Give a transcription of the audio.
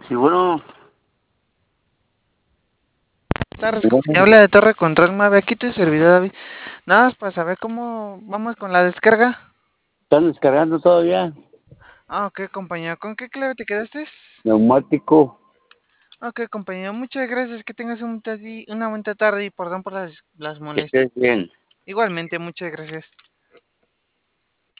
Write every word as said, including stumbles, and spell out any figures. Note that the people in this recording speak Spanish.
Sí, bueno, Tardes, compañía. Habla de Torre Control Mave. Aquí tu servidor David. Nada más para saber cómo vamos con la descarga. están descargando todavía. Ah, ok, compañero. ¿Con qué clave te quedaste? Neumático, Ok, compañero. Muchas gracias. Que tengas un tadi- una buena tarde y perdón por las, las que estés molestias. bien. Igualmente, muchas gracias.